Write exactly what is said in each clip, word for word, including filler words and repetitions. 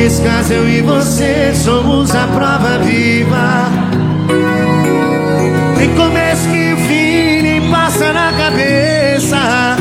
Nesse caso eu e você somos a prova viva. Nem começo que o fim nem passa na cabeça,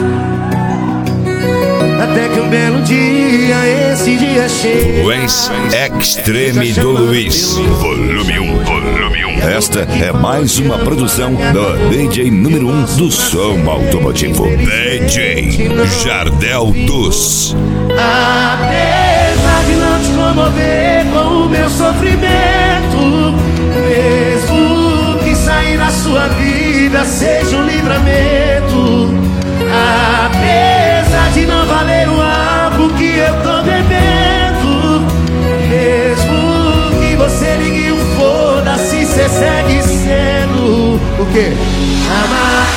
até que um belo dia, esse dia chega. Luiz Extreme do Luiz, volume um, volume um. Esta é mais uma produção do D J número um do som automotivo, D J Jardel dos. Apesar de não te comover com o meu sofrimento, mesmo que sair da sua vida seja um livramento, apesar de não valer o álcool que eu tô bebendo, mesmo que você ligue o foda-se, cê segue sendo o quê? Amar.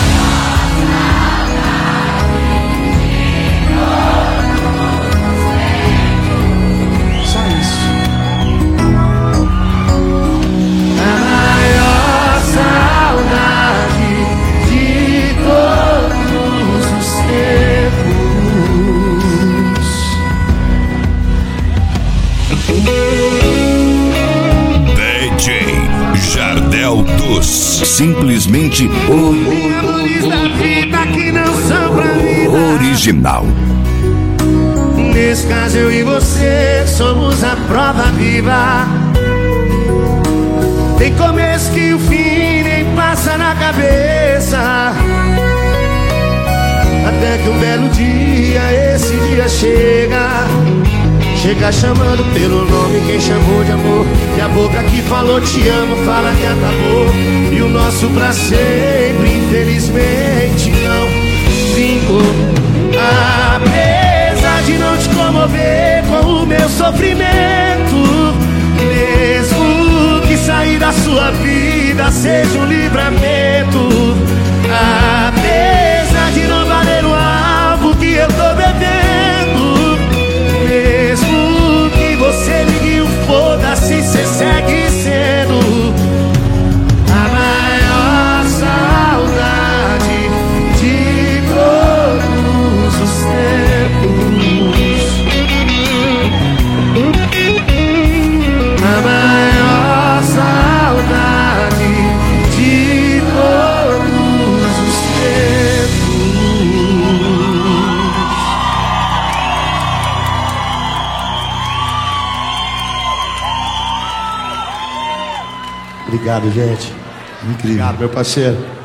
Só isso. A maior saudade de todos os D J Jardel dos, simplesmente o, ídolos da vida que não são pra vida. Original. Nesse caso eu e você somos a prova viva. Tem começo que o fim nem passa na cabeça, até que um belo dia, esse dia chega. Chega chamando pelo nome quem chamou de amor, e a boca que falou te amo fala que acabou, e o nosso pra sempre infelizmente não vingou. Apesar de não te comover com o meu sofrimento, mesmo que sair da sua vida seja um livramento, apesar de não valer o álcool que eu tô bebendo, mesmo que você ligue o foda-se, cê segue sendo a maior saudade de todos os tempos. A maior saudade de todos os tempos. Obrigado, gente. Incrível. Obrigado, meu parceiro.